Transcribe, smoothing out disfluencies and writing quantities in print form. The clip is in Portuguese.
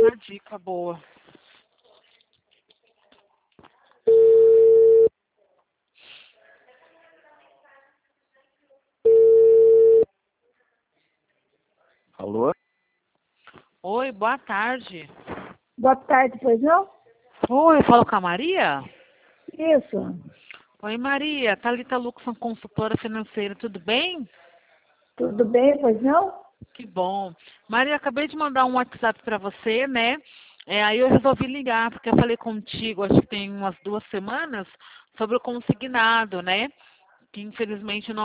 uma dica boa. Alô? Oi, boa tarde. Boa tarde, pois não? Oi, falo com a Maria? Isso. Oi, Maria. Thalita Luxon, consultora financeira, tudo bem? Tudo bem, pois não? Que bom. Maria, acabei de mandar um WhatsApp para você, né? Aí eu resolvi ligar, porque eu falei contigo, acho que tem umas 2 semanas, sobre o consignado, né? Que infelizmente